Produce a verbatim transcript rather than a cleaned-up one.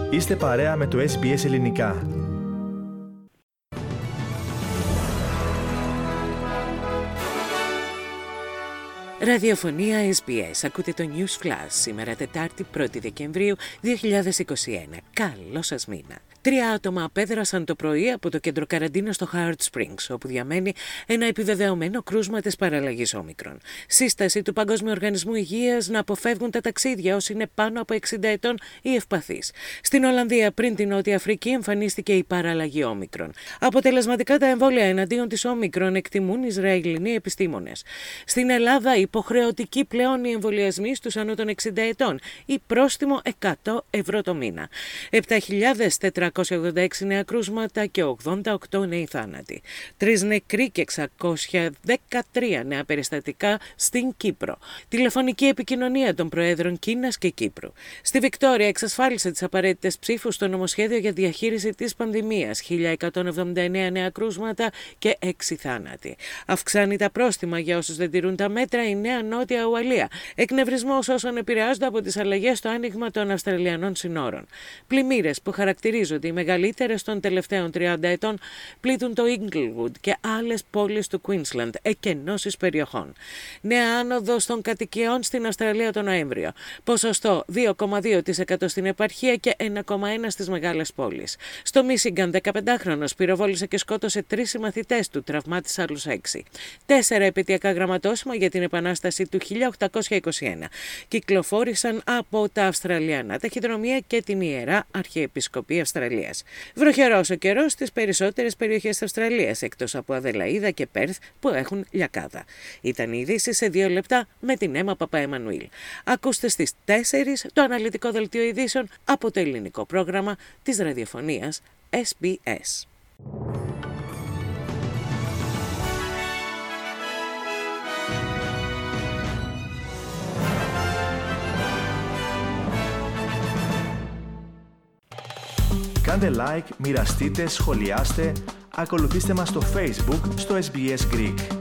Είστε παρέα με το ες μπι ες Ελληνικά. Ραδιοφωνία ες μπι ες. Ακούτε το News Flash σήμερα Τετάρτη πρώτη Δεκεμβρίου δύο χιλιάδες είκοσι ένα. Καλό σας μήνα. Τρία άτομα απέδρασαν το πρωί από το κέντρο καραντίνας στο Howard Springs, όπου διαμένει ένα επιβεβαιωμένο κρούσμα της παραλλαγής Όμικρον. Σύσταση του Παγκόσμιου Οργανισμού Υγείας να αποφεύγουν τα ταξίδια όσοι είναι πάνω από εξήντα ετών ή ευπαθείς. Στην Ολλανδία, πριν την Νότια Αφρική, εμφανίστηκε η παραλλαγή Όμικρον. Αποτελεσματικά τα εμβόλια εναντίον της Όμικρον εκτιμούν οι Ισραηλινοί επιστήμονες. Στην Ελλάδα, υποχρεωτικοί πλέον οι εμβολιασμοί στους άνω των εξήντα ετών ή πρόστιμο εκατό ευρώ το μήνα. επτά χιλιάδες τετρακόσια ογδόντα έξι νέα κρούσματα και ογδόντα οκτώ νέοι θάνατοι. Τρεις νεκροί και εξακόσια δεκατρία νέα περιστατικά στην Κύπρο. Τηλεφωνική επικοινωνία των Προέδρων Κίνας και Κύπρου. Στη Βικτόρια εξασφάλισε τις απαραίτητες ψήφους στο νομοσχέδιο για διαχείριση της πανδημίας. χίλια εκατόν εβδομήντα εννέα νέα κρούσματα και έξι θάνατοι. Αυξάνει τα πρόστιμα για όσους δεν τηρούν τα μέτρα η Νέα Νότια Ουαλία. Εκνευρισμός όσων επηρεάζονται από τις αλλαγές στο άνοιγμα των Αυστραλιανών συνόρων. Πλημμύρες που χαρακτηρίζονται οι μεγαλύτερες των τελευταίων τριάντα ετών πλήττουν το Inglewood και άλλες πόλεις του Queensland, εκενώσεις περιοχών. Νέα άνοδος των κατοικιών στην Αυστραλία τον Νοέμβριο. Ποσοστό δύο κόμμα δύο τοις εκατό στην επαρχία και ένα κόμμα ένα τοις εκατό στις μεγάλες πόλεις. Στο Μίσιγκαν, δεκαπεντάχρονος πυροβόλησε και σκότωσε τρεις συμμαθητές του, τραυμάτισε άλλους έξι. Τέσσερα επαιτειακά γραμματόσημα για την Επανάσταση του χίλια οκτακόσια είκοσι ένα κυκλοφόρησαν από τα Αυστραλιανά ταχυδρομεία και την Ιερά Αρχιεπισκοπή Αυστραλίας. Βροχερός ο καιρός στις περισσότερες περιοχές της Αυστραλίας, εκτός από Αδελαΐδα και Πέρθ που έχουν λιακάδα. Ήταν οι ειδήσεις σε δύο λεπτά με την Έμα Παπαεμμανουήλ. Ακούστε στις τέσσερις το αναλυτικό δελτίο ειδήσεων από το ελληνικό πρόγραμμα της ραδιοφωνίας ες μπι ες. Κάντε like, μοιραστείτε, σχολιάστε, ακολουθήστε μας στο Facebook στο ες μπι ες Greek.